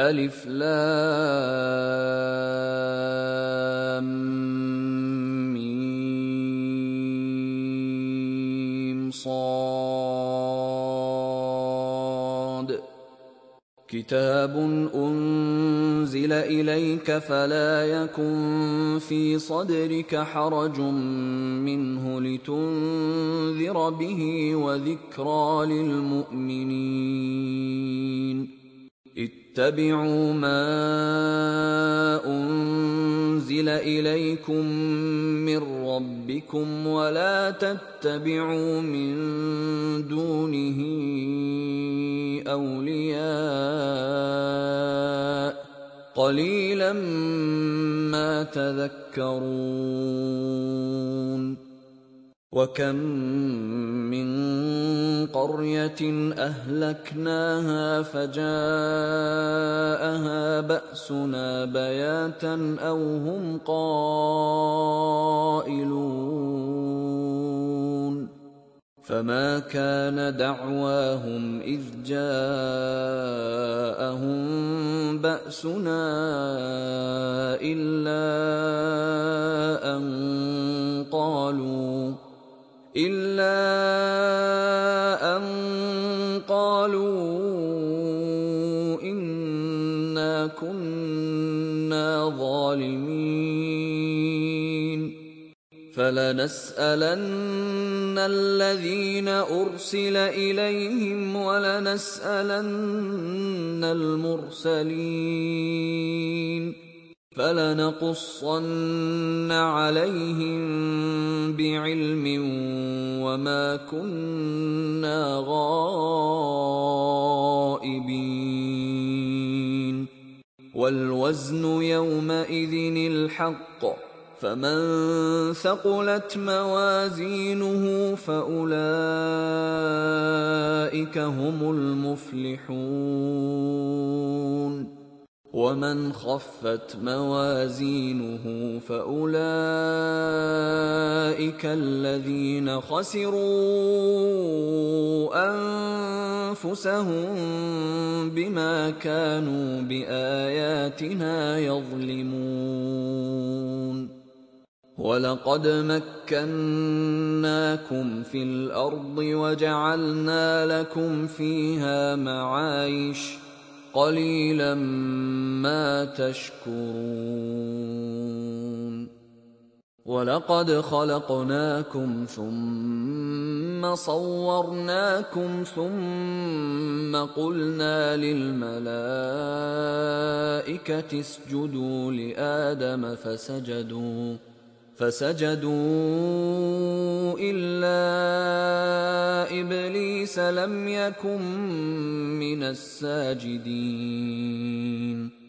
ألف لام ميم صاد كتاب أنزل إليك فلا يكن في صدرك حرج منه لتنذر به وذكرى للمؤمنين اتبعوا ما أنزل إليكم من ربكم ولا تتبعوا من دونه أولياء قليلا ما تذكرون وكم من قرية أهلكناها فجاءها بأسنا بياتا أو هم قائلون فما كان دعواهم إذ جاءهم بأسنا إلا أن قالوا إنا كنا ظالمين فلنسألن الذين أرسل إليهم ولنسألن المرسلين فلنقصن عليهم بعلم وما كنا غائبين والوزن يومئذ الحق فمن ثقلت موازينه فأولئك هم المفلحون ومن خفت موازينه فأولئك الذين خسروا أنفسهم بما كانوا بآياتنا يظلمون ولقد مكناكم في الأرض وجعلنا لكم فيها معايش قليلا ما تشكرون ولقد خلقناكم ثم صورناكم ثم قلنا للملائكة اسجدوا لآدم فسجدوا إلا إبليس لم يكن من الساجدين